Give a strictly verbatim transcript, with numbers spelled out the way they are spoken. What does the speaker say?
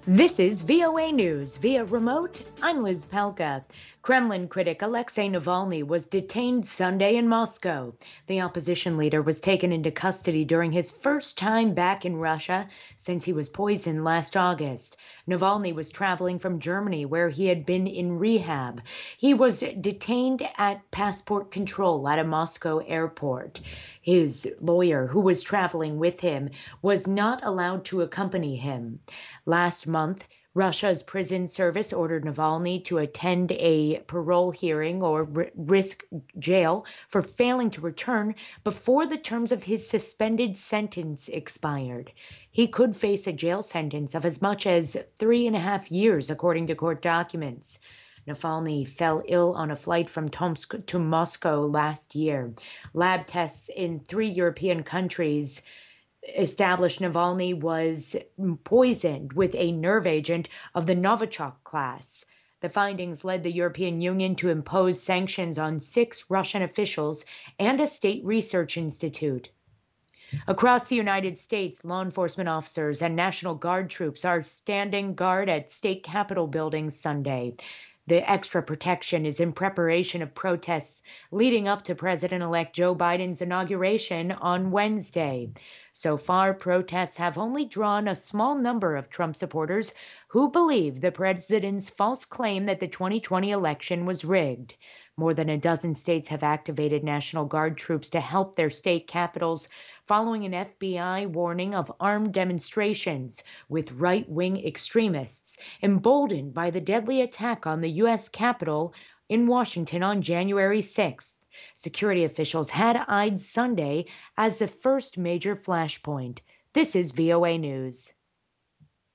This is V O A News via remote. I'm Liz Palka. Kremlin critic Alexei Navalny was detained Sunday in Moscow. The opposition leader was taken into custody during his first time back in Russia since he was poisoned last August. Navalny was traveling from Germany, where he had been in rehab. He was detained at passport control at a Moscow airport. His lawyer, who was traveling with him, was not allowed to accompany him. Last month, Russia's prison service ordered Navalny to attend a parole hearing or risk jail for failing to return before the terms of his suspended sentence expired. He could face a jail sentence of as much as three and a half years, according to court documents. Navalny fell ill on a flight from Tomsk to Moscow last year. Lab tests in three European countries established Navalny was poisoned with a nerve agent of the Novichok class. The findings led the European Union to impose sanctions on six Russian officials and a state research institute. Across the United States, law enforcement officers and National Guard troops are standing guard at state capitol buildings Sunday. The extra protection is in preparation of protests leading up to President-elect Joe Biden's inauguration on Wednesday. So far, protests have only drawn a small number of Trump supporters who believe the president's false claim that the twenty twenty election was rigged. More than a dozen states have activated National Guard troops to help their state capitals following an F B I warning of armed demonstrations with right-wing extremists, emboldened by the deadly attack on the U S Capitol in Washington on January sixth. Security officials had eyed Sunday as the first major flashpoint. This is V O A News.